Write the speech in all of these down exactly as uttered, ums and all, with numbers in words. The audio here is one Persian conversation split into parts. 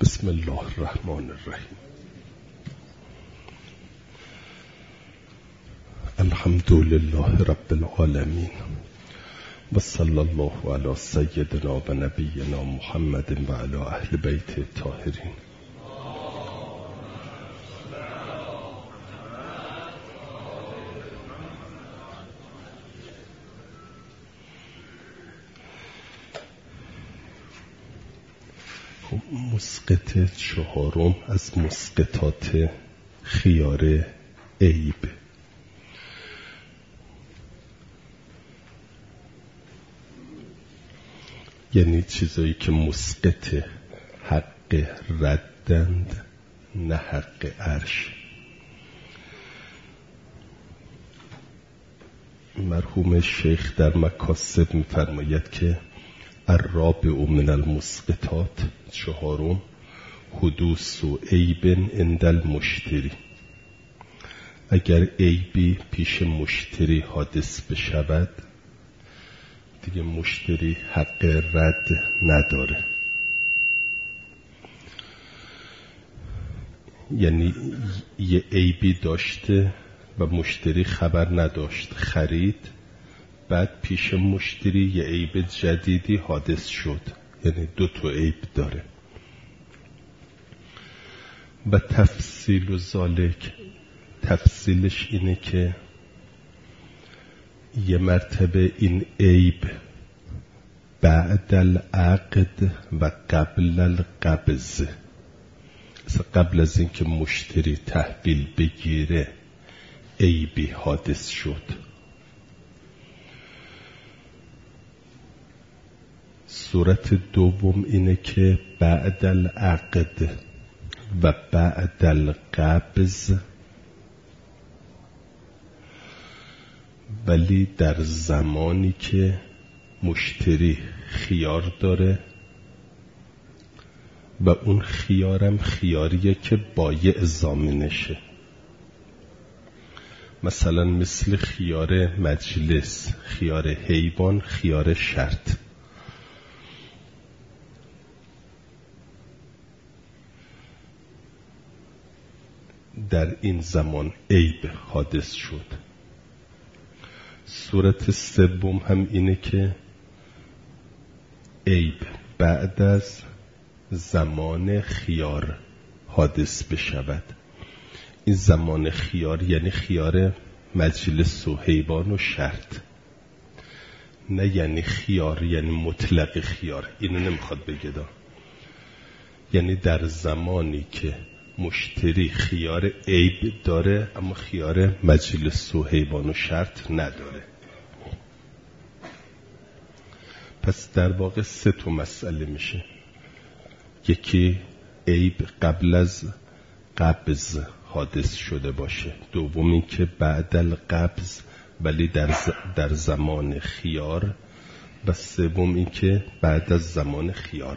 بسم الله الرحمن الرحیم. الحمد لله رب العالمین و صلی الله علی سیدنا و نبینا محمد و علی اهل بیت الطاهرین. مسقط چهارم از مسقطات خیار عیب. یعنی چیزایی که مسقط حق ردند نه حق عرش. مرحوم شیخ در مکاسب می‌فرماید که الرابع من المسقطات، چهارم، حدوث و عیب عند المشتری. اگر عیبی پیش مشتری حادث بشود دیگه مشتری حق رد نداره. یعنی یه عیبی داشته و مشتری خبر نداشت، خرید، بعد پیش مشتری یه عیب جدیدی حادث شد، یعنی دو تا عیب داره. و تفصیل و ذالک، تفصیلش اینه که یه مرتبه این عیب بعد العقد و قبل القبض، قبل از اینکه مشتری تحویل بگیره عیبی حادث شد. صورت دوم اینه که بعد العقد و بعد القبض، ولی در زمانی که مشتری خیار داره و اون خیارم خیاریه که بایع ضامنشه. مثلا مثل خیار مجلس، خیار حیوان، خیار شرط. در این زمان عیب حادث شد. صورت سوم هم اینه که عیب بعد از زمان خیار حادث بشود. این زمان خیار یعنی خیار مجلس و حیوان و شرط، نه یعنی خیار یعنی مطلق خیار. اینو نمیخواد بگه، یعنی در زمانی که مشتری خیار عیب داره اما خیار مجلس و حیوان و شرط نداره. پس در واقع سه تا مسئله میشه. یکی عیب قبل از قبض حادث شده باشه، دومی که بعد القبض ولی در, ز... در زمان خیار، و سوم این که بعد از زمان خیار.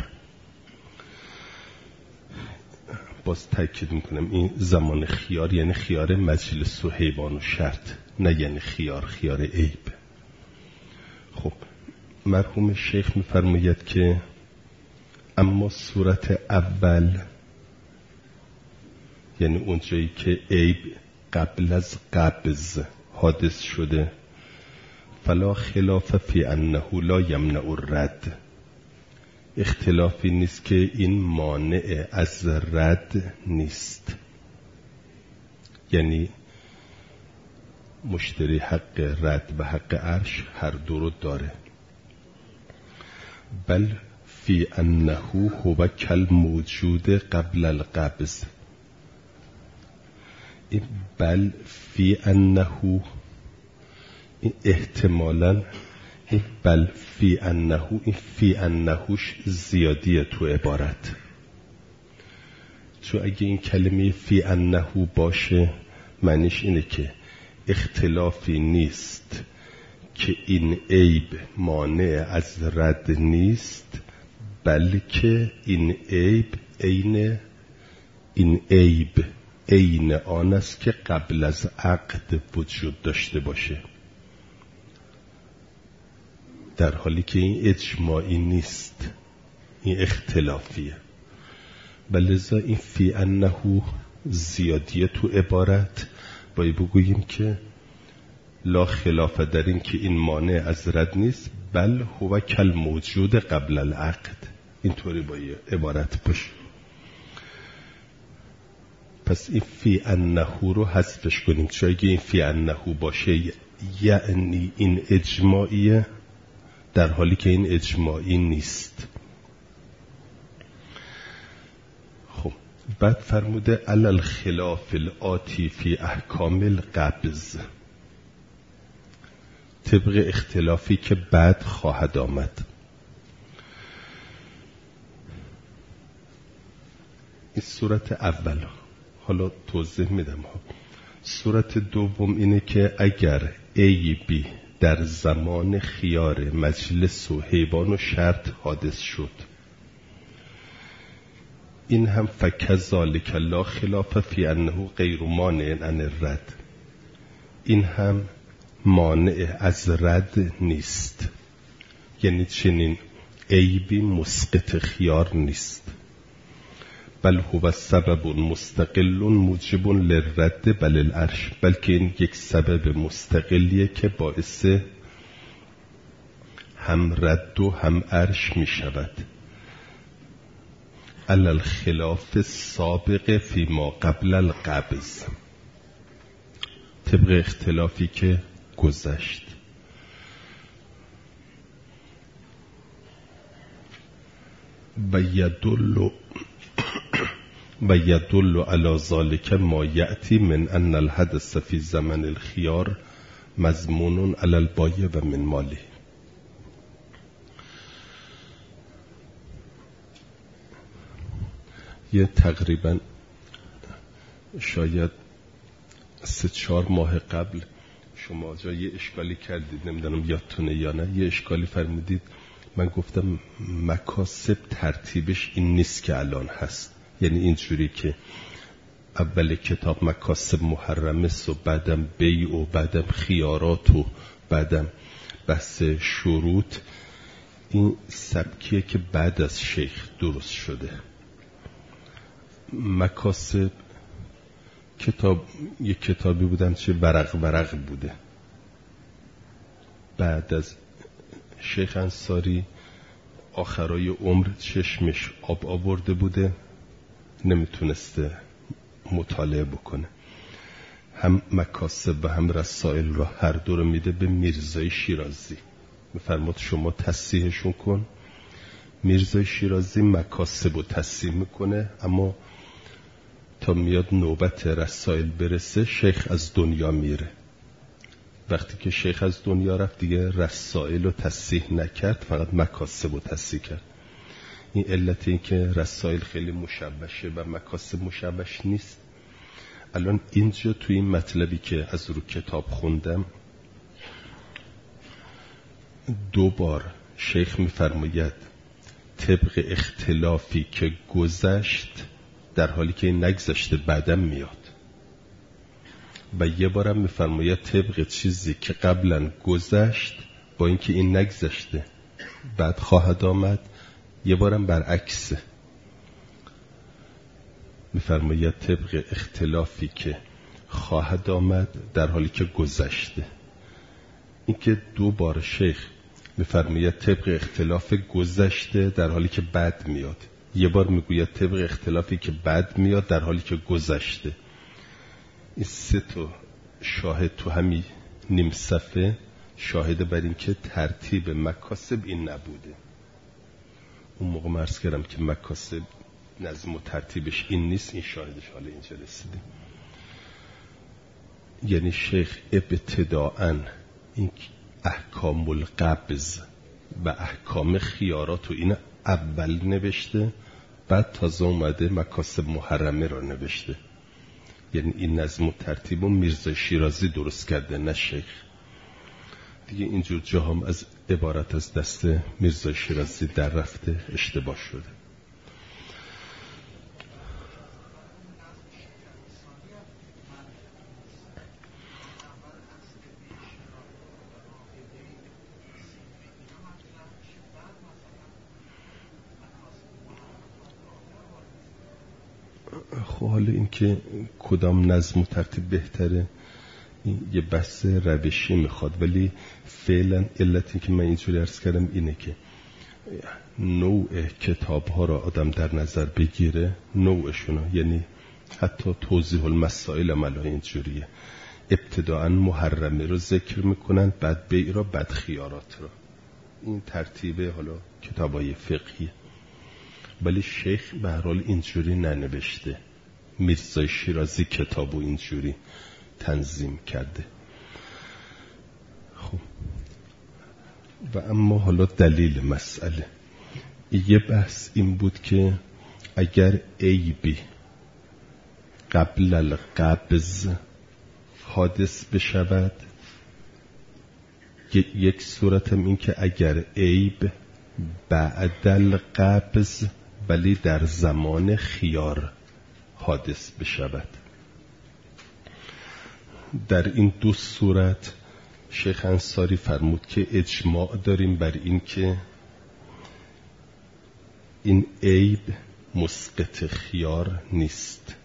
باز تاکید میکنم این زمان خیار یعنی خیار مجلس و حیوان و شرط، نه یعنی خیار خیار عیب. خب مرحوم شیخ میفرماید که اما صورت اول، یعنی اونجایی که عیب قبل از قبض حادث شده، فلا خلاف فی انه لا یمنع الرد، اختلافی نیست که این مانع از رد نیست. یعنی مشتری حق رد و حق عرش هر دو رو داره. بل فی انه هو کل موجود قبل القبض. این بل فی انه، این احتمالاً این بل فی انه، این فی انهوش زیادیه تو عبارت. چون اگه این کلمه فی انه باشه معنیش اینه که اختلافی نیست که این عیب مانع از رد نیست، بلکه این عیب عین این عیب عین آن است که قبل از عقد وجود داشته باشه. در حالی که این اجماعی نیست، این اختلافیه. بلذا این فی انه زیادیه تو عبارت باید بگوییم که لا خلاف در این که این مانع از رد نیست، بل هو کل موجود قبل العقد. اینطوری باید عبارت باشه. پس این فی انه رو حذفش کنیم، چون اگه این فی انه باشه یعنی این اجماعیه، در حالی که این اجماعی نیست. خب بعد فرموده علل خلاف الاتی فی احکام القبض، طبق اختلافی که بعد خواهد آمد. این صورت اول، حالا توضیح میدم ها. صورت دوم اینه که اگر عیبی در زمان خیار مجلس و حیوان و شرط حادث شد، این هم فکذالک لا خلاف فی انه غیر مانع عن الرد، این هم مانع از رد نیست. یعنی چنین عیبی مسقط خیار نیست، بل هو سبب مستقل موجب للرد بل العرش، بلکه این یک سبب مستقلیه که باعث هم رد و هم عرش می شود. علی الخلاف سابق فی ما قبل القبض، طبق اختلافی که گذشت. و یدل و یدل علی ذلک ما یأتی من ان الحدث فی زمن الخیار مضمون علی البایع و من ماله. یه تقریبا شاید سه چهار ماه قبل شما جا یه اشکالی کردید، نمیدونم یادتونه یا نه، یه اشکالی فرمودید. من گفتم مکاسب ترتیبش این نیست که الان هست، یعنی اینجوری که اول کتاب مکاسب محرمه و بعدم بیع و بعدم خیارات و بعدم بحث شروط. این سبکیه که بعد از شیخ درست شده. مکاسب کتاب یک کتابی بودم چه ورق ورق بوده، بعد از شیخ انصاری آخرای عمر چشمش آب آورده بوده، نمیتونسته مطالعه بکنه. هم مکاسب و هم رسائل را هر دو رو میده به میرزای شیرازی، میفرماد شما تصحیحشون کن. میرزای شیرازی مکاسب رو تصحیح میکنه، اما تا میاد نوبت رسائل برسه شیخ از دنیا میره. وقتی که شیخ از دنیا رفت دیگه رسائل رو تصحیح نکرد، فقط مکاسب رو تصحیح کرد. این علت این که رسائل خیلی مشوشه و مکاسب مشوش نیست. الان اینجا توی این مطلبی که از رو کتاب خوندم دو بار شیخ میفرماید طبق اختلافی که گذشت، در حالی که این نگذشته بعدم میاد. و یه بارم میفرماید طبق چیزی که قبلا گذشت با اینکه این نگذشته بعد خواهد آمد. یه بارم برعکسه، میفرماید طبق اختلافی که خواهد آمد در حالی که گذشته. این که دو بار شیخ میفرماید طبق اختلاف گذشته در حالی که بعد میاد، یه بار میگوید طبق اختلافی که بعد میاد در حالی که گذشته. این سه تا شاهد تو همین نیم صفحه شاهد بر این که ترتیب مکاسب این نبوده. اون موقع مرز کردم که مکاسب نظم و ترتیبش این نیست، این شاهدش حالا اینجا رسیدیم. یعنی شیخ ابتداءً این احکام القبض و احکام خیارات و این اول نوشته، بعد تازه اومده مکاسب محرمه را نوشته. یعنی این نظم و ترتیب و میرزا شیرازی درست کرده، نه شیخ. دیگه اینجور جا هم از عبارت از دست میرزا شیرازی در رفته، اشتباه شده. خب حالا این که کدام نظم و ترتیب بهتره این یه بحث روشی میخواد، ولی فعلا علتی که من اینجوری عرض کردم اینه که نوع کتاب ها را آدم در نظر بگیره، نوعشون، یعنی حتی توضیح المسائل عملا اینجوریه، ابتداعا محرمه رو ذکر میکنن، بعد بیع را، بعد خیارات را. این ترتیب حالا کتابای فقهی، ولی شیخ به هر حال اینجوری ننوشته. میرزا شیرازی کتابو اینجوری تنظیم کرده. خب و اما حالا دلیل مسئله، یه بحث این بود که اگر عیبی قبل القبض حادث بشود، یک صورت هم این که اگر عیب بعد القبض ولی در زمان خیار حادث بشود. در این دو صورت شیخ انصاری فرمود که اجماع داریم بر این که این عیب مسقط خیار نیست.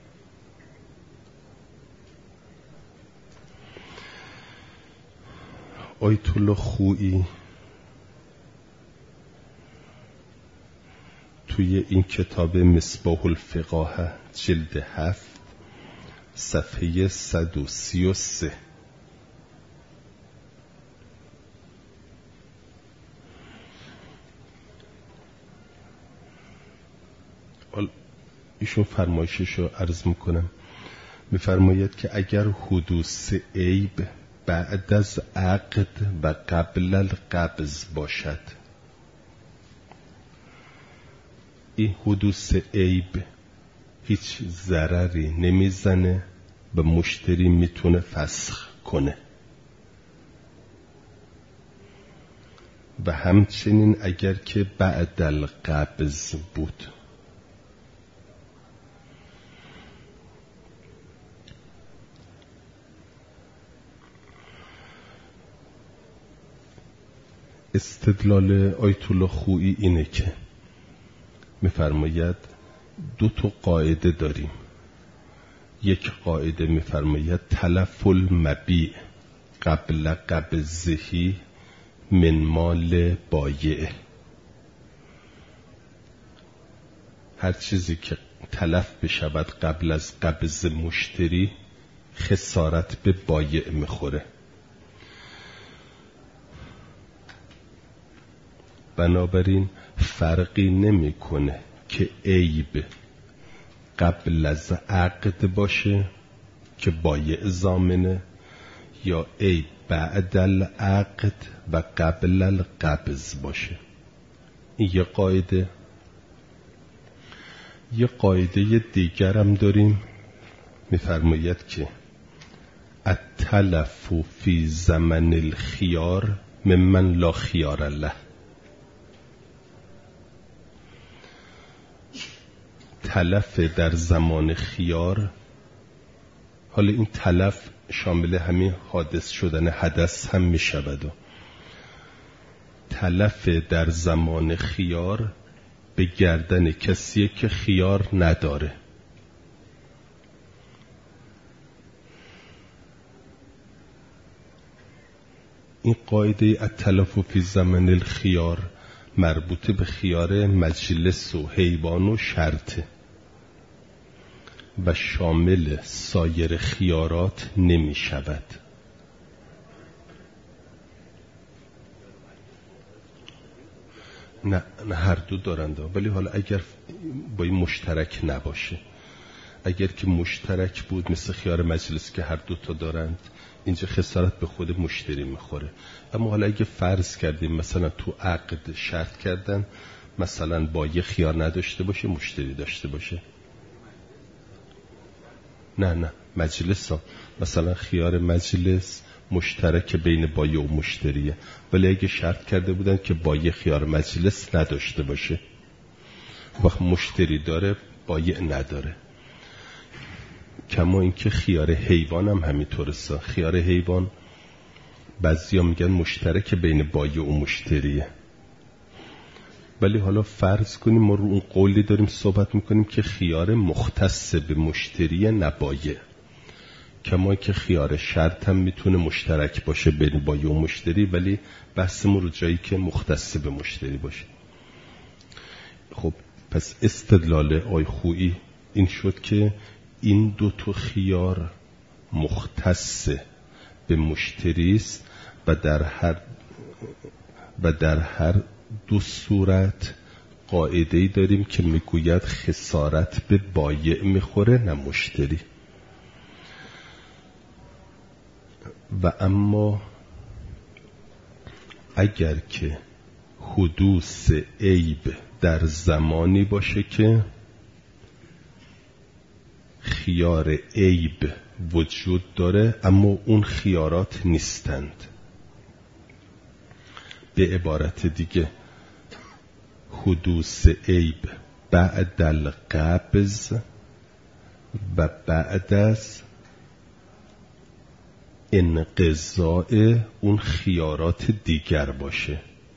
آیت الله خویی توی این کتاب مصباح الفقاهه جلد هفت صفحه صد و سی و سه ایشون فرمایشش رو عرض میکنم. میفرماید که اگر حدوث عیب بعد از عقد و قبل القبض باشد، این حدوث عیب هیچ ضرری نمیزنه و مشتری میتونه فسخ کنه، و همچنین اگر که بعد القبض بود. استدلال آیت الله خویی اینه که میفرماید دو تا قاعده داریم. یک قاعده میفرماید تلف المبیع قبل قبضه من مال بایع، هر چیزی که تلف بشود قبل از قبض مشتری خسارت به بایع میخوره. بنابراین فرقی نمیکنه که عیب قبل از عقد باشه که بایع ضامنه یا عیب بعد العقد و قبل القبض باشه. این یه قاعده. یه قاعده دیگر هم داریم، میفرماید که التلف فی زمن الخیار ممن لا خیار له. تلف در زمان خیار، حالا این تلف شامل همین حادث شدن حدث هم می شود. و تلف در زمان خیار به گردن کسیه که خیار نداره. این قاعده التلف فی زمن الخیار مربوط به خیار مجلس و حیوان و شرطه و شامل سایر خیارات نمی شود. نه نه هر دو دارند، ولی حالا اگر با این مشترک نباشه، اگر که مشترک بود مثل خیار مجلس که هر دو تا دارند، اینجا خسارت به خود مشتری میخوره. اما حالا اگه فرض کردیم مثلا تو عقد شرط کردن مثلا با یه خیار نداشته باشه مشتری داشته باشه، نه نه مجلس ها مثلا خیار مجلس مشترک بین بایع و مشتریه، ولی اگه شرط کرده بودن که بایع خیار مجلس نداشته باشه، وقت مشتری داره بایع نداره. کما اینکه خیار حیوان هم همینطوره. خیار حیوان بعضیا میگن مشترک بین بایع و مشتریه، ولی حالا فرض کنیم ما رو اون قولی داریم صحبت میکنیم که خیار مختص به مشتری نبایع، کما که خیار شرط هم میتونه مشترک باشه بین بایع و مشتری، ولی بحثمون رو جایی که مختص به مشتری باشه. خب پس استدلال آی خویی این شد که این دو تا خیار مختص به مشتری است و در هر و در هر دو صورت قاعده‌ای داریم که میگوید خسارت به بایع میخوره نه مشتری. و اما اگر که حدوث عیب در زمانی باشه که خیار عیب وجود داره اما اون خیارات نیستند، به عبارت دیگه حدوث عیب بعد القبض و بعد از انقضاء اون خیارات دیگر باشه.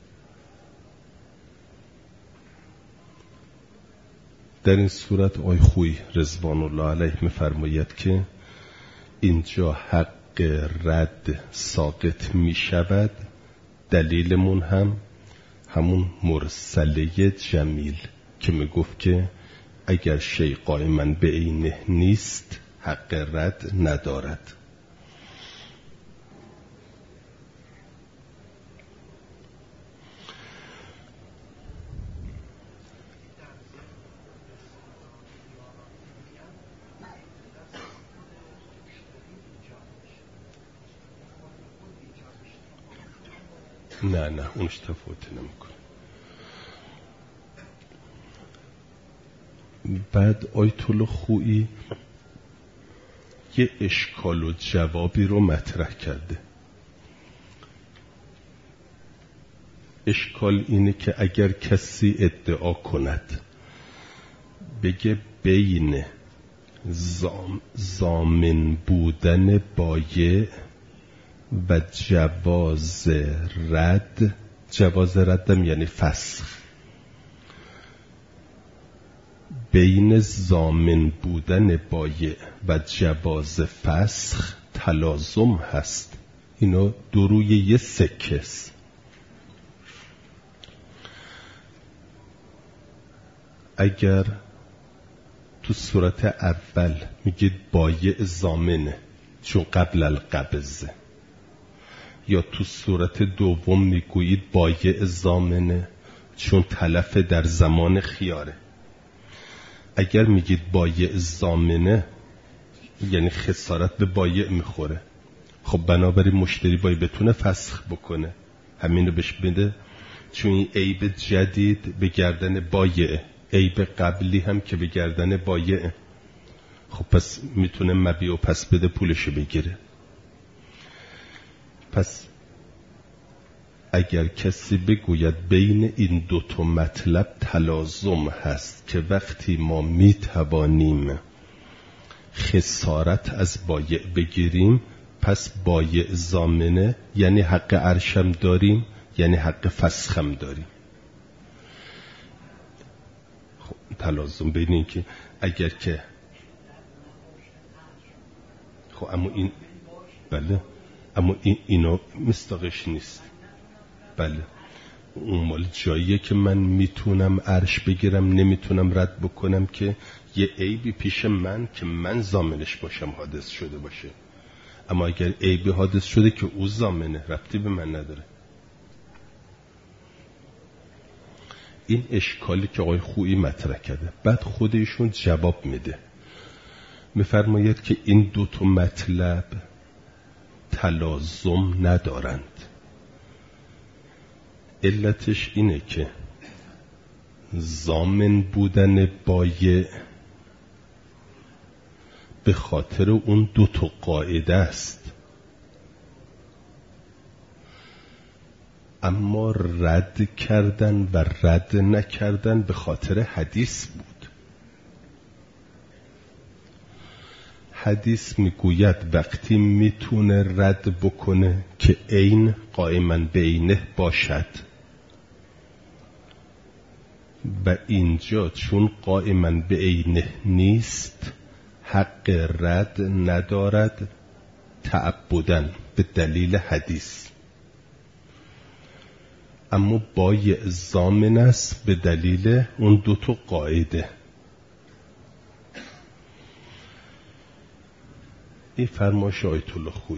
در این صورت آی خوی رضوان الله علیه می‌فرماید که اینجا حق رد ساقط می شود. دلیلمون هم همون مرسله جمیل که می گفت که اگر شیء قائما به عینه نیست حق رد ندارد. نه نه اونش تفاوتی نمیکنه. بعد آیت الله خویی یه اشکال و جوابی رو مطرح کرده. اشکال اینه که اگر کسی ادعا کند بگه بین زام زامن بودن بایع و جواز رد، جواز ردم یعنی فسخ، بین ضامن بودن بایع و جواز فسخ تلازم هست. اینا دو روی یه سکه است. اگر تو صورت اول میگید بایع ضامنه چون قبل القبض، یا تو صورت دوم میگویید بایع ضامنه چون تلف در زمان خیاره. اگر میگید بایع ضامنه یعنی خسارت به بایع میخوره، خب بنابراین مشتری باید بتونه فسخ بکنه، همینو بهش بده، چون این عیب جدید به گردن بایع، عیب قبلی هم که به گردن بایع، خب پس میتونه مبیع و پس بده پولشو بگیره. پس اگر کسی بگوید بین این دو تا مطلب تلازم هست که وقتی ما میتوانیم خسارت از بایع بگیریم، پس بایع ضامنه یعنی حق عرشم داریم، یعنی حق فسخم داریم. خب تلازم بین این که اگر که خب اما این بله اما این اینا مستاقش نیست. بله اون مال جاییه که من میتونم عرش بگیرم، نمیتونم رد بکنم که یه عیبی پیش من که من ضامنش باشم حادث شده باشه. اما اگر عیبی حادث شده که او ضامنه، ربطی به من نداره. این اشکالی که آقای خویی مطرح کرده، بعد خودشون جواب میده، میفرماید که این دو تا مطلب تلازم ندارند. علتش اینه که ضامن بودن بایع به خاطر اون دو تا قاعده است، اما رد کردن و رد نکردن به خاطر حدیث بود. حدیث میگوید وقتی میتونه رد بکنه که عین قائما به عینه باشد، و اینجا چون قائما به عینه نیست حق رد ندارد تعبداً به دلیل حدیث، اما بای ضامن است به دلیل اون دو تا قاعده. این فرمایش آیت الله خویی.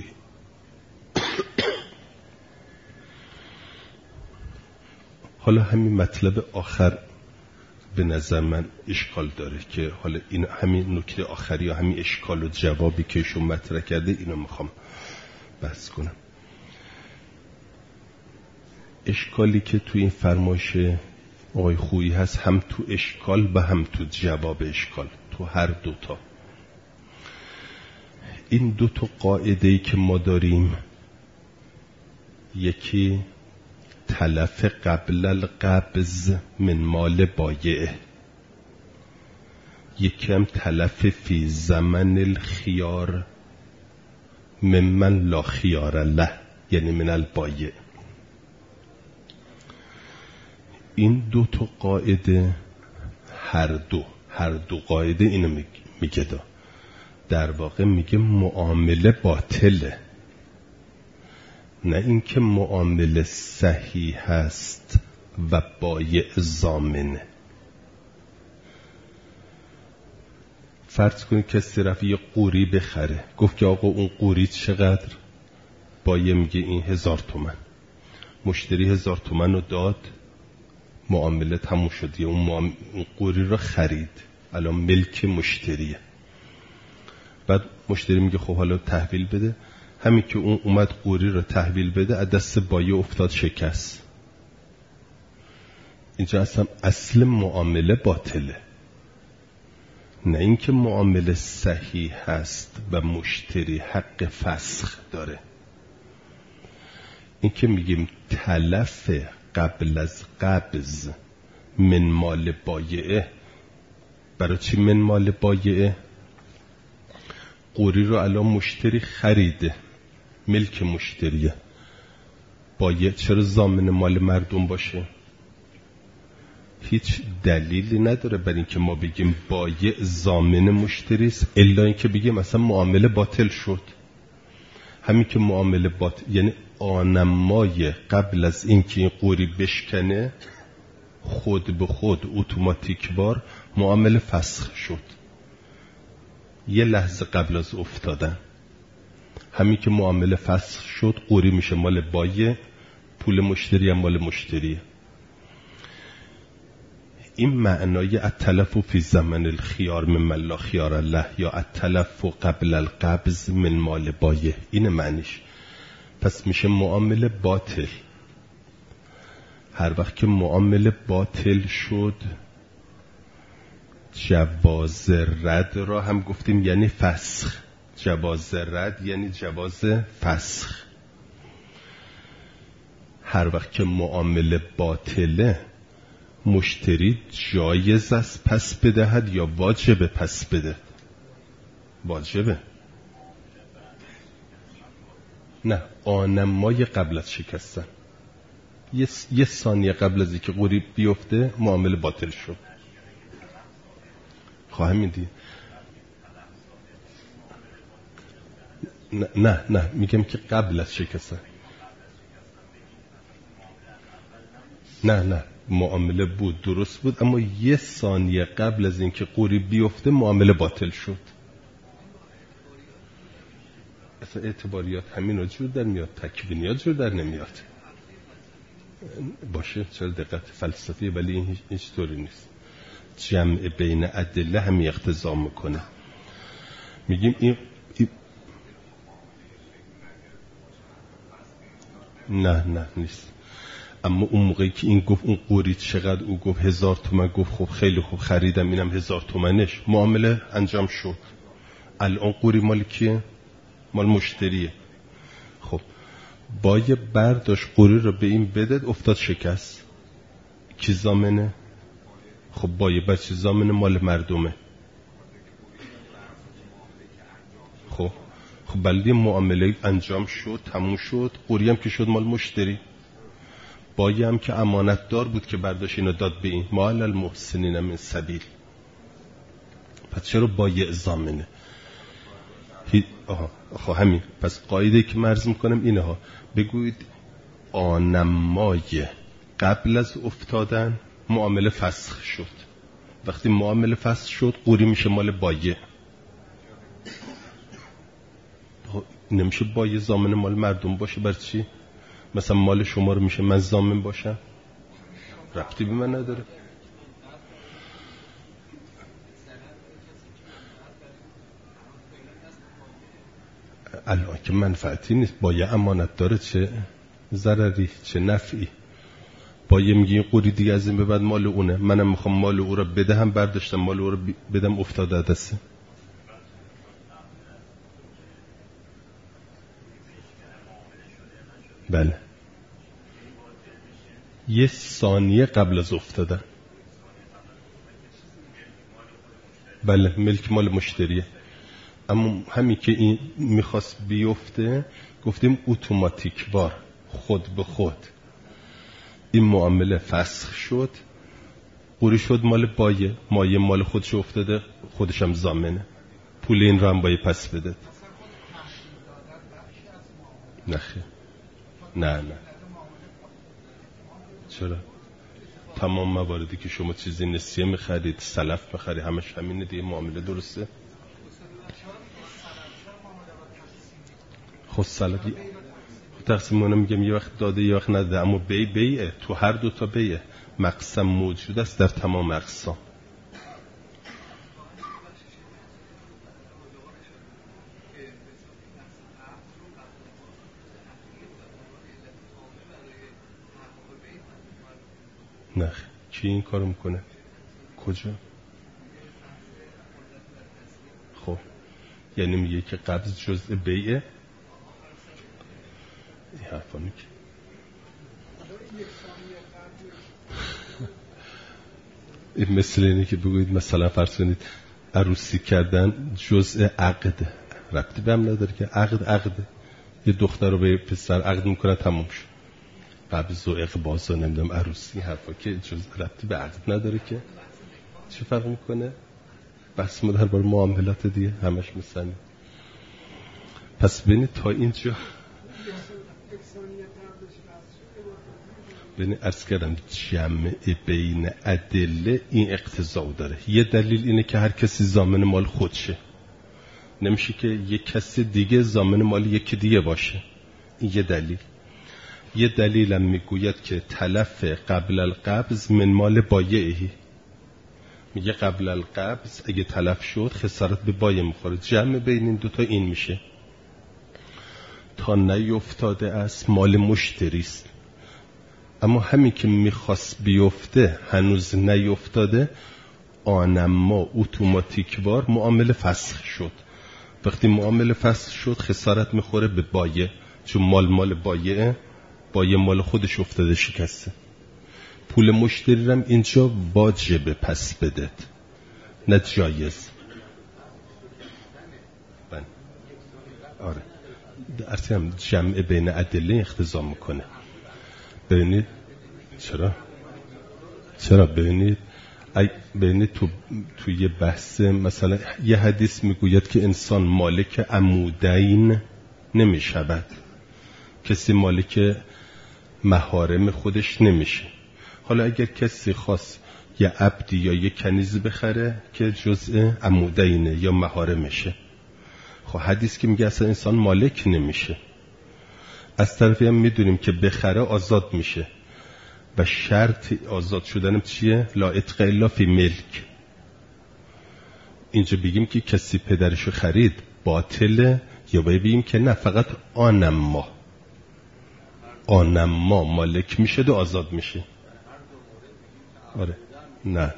حالا همین مطلب آخر به نظر من اشکال داره که حالا این همین نکته آخری یا همین اشکال و جوابی که ایشون مطرح کرده اینو میخوام بحث کنم. اشکالی که تو این فرمایش آقای خویی هست هم تو اشکال و هم تو جواب اشکال، تو هر دوتا. این دو تا قاعده‌ای که ما داریم، یکی تلف قبل القبض من مال بایع، یکی هم تلف فی زمن الخیار ممن لا خیار له، یعنی من البایع. این دو تا قاعده هر دو هر دو قاعده اینو میگه دا در واقع میگه معامله باطله، نه اینکه معامله صحیح هست و بایع ضامنه. فرض کنید کسی رفت یه قوری بخره، گفت که آقا اون قوری چقدر؟ بایع میگه این هزار تومن. مشتری هزار تومن رو داد، معامله تموم شد، اون, معام... اون قوری رو خرید، الان ملک مشتریه. بعد مشتری میگه خب حالا تحویل بده. همین که اون اومد قوری رو تحویل بده، از دست بایع افتاد شکست. اینجا اصلا اصل معامله باطله، نه اینکه معامله صحیح هست و مشتری حق فسخ داره. این که میگیم تلف قبل از قبض من مال بایعه، برای چی من مال بایعه؟ قوری رو الان مشتری خریده، ملک مشتریه. بایع چرا ضامن مال مردم باشه؟ هیچ دلیلی نداره برای اینکه ما بگیم بایع ضامن مشتری است، الا اینکه بگیم مثلا معامله باطل شد. همین که معامله باطل یعنی آنمای قبل از اینکه این قوری بشکنه خود به خود اتوماتیک بار معامله فسخ شد، یه لحظه قبل از افتادن. همین که معامله فسخ شد قوری میشه مال بایع، پول مشتری هم مال مشتریه. این معنای التلف فی زمن الخیار ممن لا خیار له یا التلف قبل القبض من مال بایع، این معنیش. پس میشه معامله باطل. هر وقت که معامله باطل شد، جواز رد را هم گفتیم یعنی فسخ. جواز رد یعنی جواز فسخ. هر وقت که معامله باطله، مشتری جایز است پس بدهد یا واجبه پس بده؟ واجبه. نه، آنمای قبل از شکستن، یه, یه ثانیه قبل از اینکه قوری بیفته معامله باطل شد. خواهم میدی؟ نه نه نه میگم که قبل از شکستن. نه نه معامله بود، درست بود، اما یه ثانیه قبل از اینکه قوری بیفته معامله باطل شد. اصلا اعتباریات همین رو جور در میاد، تکوینیات جور در نمیاد. باشه، چرا دقت فلسفی، ولی این هیچ طوری نیست. جمع بین ادله هم اقتضا میکنه. میگیم این, این نه نه نیست. اما اون موقعی که این گفت اون قوری چقدر، او گفت هزار تومن، گفت خب خیلی خوب خریدم، اینم هزار تومنش، معامله انجام شد. الان قوری مال کیه؟ مال مشتریه. خب بایع برداشت قوری رو به این بدد، افتاد شکست، کی ضامنه؟ خب بایع بر چی ضامنه؟ مال مردمه. خب خب بلدی معامله انجام شد، تموم شد، قوری هم که شد مال مشتری. بایه هم که امانت دار بود که برداشت اینو داد به این ما علی المحسنین من سبیل. پس چرا بایه ضامنه؟ آها آخه همین. پس قاعده که مرز میکنم اینه ها، بگویید آنمای قبل از افتادن معامله فسخ شد. وقتی معامله فسخ شد قوری میشه مال بایه. نمیشه بایه ضامن مال مردم باشه. بر چی؟ مثلا مال شما رو میشه من ضامن باشم؟ ربطی به من نداره. الان که منفعتی نیست، بایه امانت داره، چه ضرری چه نفعی. بایه میگه این قوری دیگه از این به بعد مال اونه، منم میخوام مال او رو بدهم، برداشتم مال او رو بدم افتاده دسته. بله یه ثانیه قبل از افتادن. بله ملک مال مشتریه. اما همین که این میخواست بیفته گفتیم اتوماتیک وار خود به خود این معامله فسخ شد، قوری شد مال بایه، مایه مال خودش افتاده، خودش هم ضامنه، پول این رو هم باید پس بده. نخیر نه نه چرا؟ تمام مواردی که شما چیزی نسیه میخرید سلف میخرید همش همینه دیگه، معامله درسته. خود سلفی تقسیم منو میگم یه وقت داده یه وقت نده، اما بی بیه تو هر دو تا بیه، مقسم موجود است در تمام اقسام. نه کی این کارو میکنه؟ کجا؟ خب یعنی میگه که قبض جزء بیعه؟ این حرفا میگه این مثل اینه که بگویید مثلا فرض کنید عروسی کردن جزء عقد، ربطی به هم نداره که عقد عقده. یه دختر رو به پسر عقد میکنه تموم شد. قبض و اقباض و نمیدونم عروسی حرفا که جزء ربطی به عقد نداره که چه فرق میکنه؟ بس ما در بار معاملات دیگه همش مثلا. پس ببینید تا اینجا ببینید عرض کردم جمع بین ادله این اقتضا داره. یه دلیل اینه که هر کسی ضامن مال خودشه، نمیشه که یک کسی دیگه ضامن مال یکی دیگه باشه. این یه دلیل. یه دلیل هم میگوید که تلف قبل القبض من مال بایعهی، میگه قبل القبض اگه تلف شد خسارت به بایع میخوره. جمع بین این دوتا این میشه تا نیفتاده است مال مشتریست. اما همین که میخواست بیفته هنوز نیفتاده، آنما اتوماتیک وار معامله فسخ شد. وقتی معامله فسخ شد خسارت میخوره به بایع، چون مال مال بایع، بایع مال خودش افتاده شکسته. پول مشتری هم اینجا واجبه پس بدت، نه جایز. بله آره درستی هم جمع بین ادله اقتضا میکنه. ببینید چرا چرا ببینید ببینید تو توی بحث مثلا یه حدیث میگوید که انسان مالک عمودین نمیشود، کسی مالک محارم خودش نمیشه. حالا اگر کسی خواست یه عبدی یا یه کنیز بخره که جزء عمودینه یا محارمشه، خب حدیث که میگه اصلا انسان مالک نمیشه. از طرفی هم میدونیم که بخره آزاد میشه و شرط آزاد شدنم چیه؟ لا اتق الا فی ملک. اینجا بگیم که کسی پدرشو خرید باطله، یا باید بگیم که نه فقط آنما آنما مالک میشه و آزاد میشه. آره نه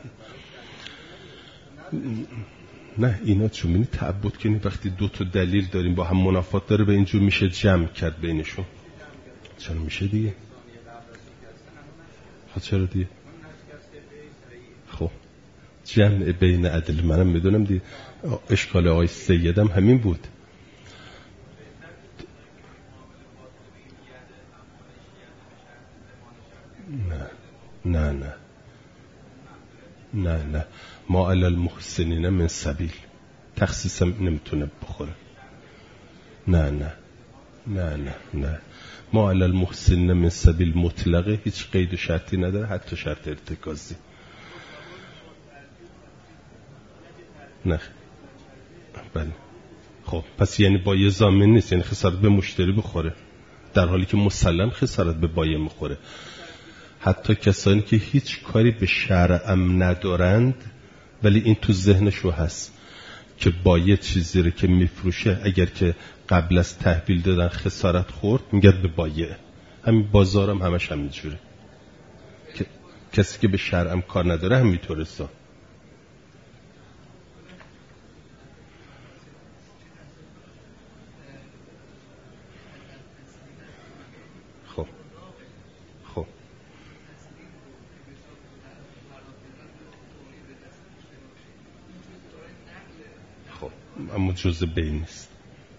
نه اینا چون منی تعبد کنیم وقتی دو تا دلیل داریم با هم منافات داره به اینجور میشه جمع کرد بینشون. چرا میشه دیگه؟ خب چرا دیگه؟ خب جمع بین عدل منم میدونم دیگه. اشکال آقای سیدم همین بود. نه نه ما علی المحسنین من سبیل تخصیص نمیتونه بخوره. نه نه نه نه نه ما علی المحسنین من سبیل مطلقه، هیچ قید و شرطی نداره، حتی شرط ارتکازی. نه بله. خب پس یعنی بایه ضامن نیست، یعنی خسارت به مشتری بخوره، در حالی که مسلم خسارت به بایه میخوره. حتی کسانی که هیچ کاری به شرعم ندارند ولی این تو ذهنشو هست که بایه چیزی رو که میفروشه اگر که قبل از تحویل دادن خسارت خورد میگرد به بایه. همین بازارم هم همش همینجوره که کسی که به شرعم کار نداره همینطوره. سا خب خب خب اما جزء بین نیست.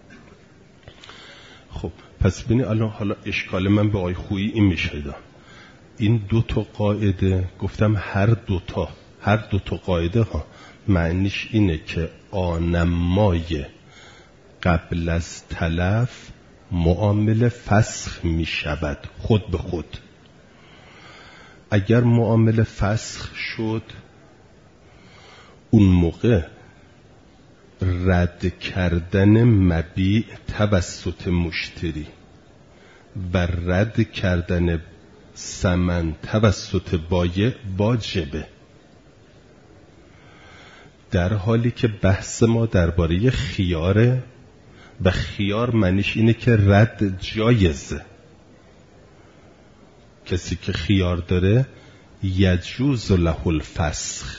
خب پس ببینید الان حالا اشکال من به آقای خویی این میشه دا. این دو تا قاعده گفتم، هر دو تا هر دو تا قاعده ها معنیش اینه که آنمای قبل از تلف معامله فسخ می شود خود به خود. اگر معامله فسخ شد اون موقع رد کردن مبیع توسط مشتری و رد کردن ثمن توسط بایع واجبه، در حالی که بحث ما درباره خیاره و خیار معنیش اینه که رد جایزه. کسی که خیار داره یجوز له الفسخ،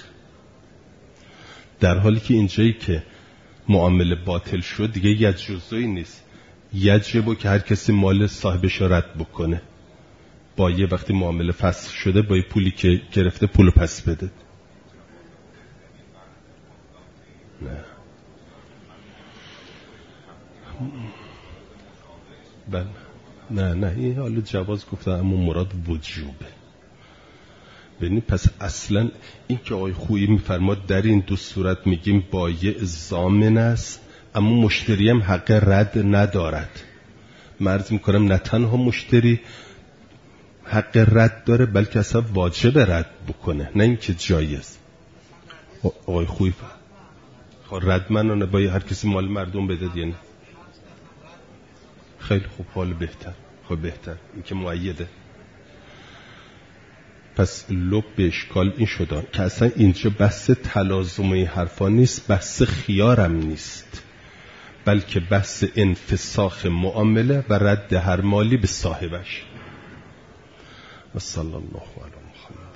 در حالی که اینجایی که معامله باطل شد دیگه یجوزی نیست، یجبه که هر کسی مال صاحبش رد بکنه. بایه وقتی معامله فسخ شده با پولی که گرفته پولو پس بده. نه بله نه نه این حالا جواز گفتم اما مراد وجوبه. ببینید پس اصلا این که آقای خویی میفرماد در این دو صورت میگیم بایع ضامن است اما مشتری هم حق رد ندارد. مرز میکنم نه تنها مشتری حق رد داره بلکه اصلا واجب رد بکنه، نه اینکه جایز. آقای خویی خب رد منانه باید هر کسی مال مردم بده یعنی خیلی خوب، حال بهتر. خب بهتر این که مؤیده. پس لب به اشکال این شده که اصلا اینجا بحث تلازم این حرفا نیست، بحث خیارم نیست، بلکه بحث انفساخ معامله و رد هر مالی به صاحبش. و صلی الله علیه و محمد.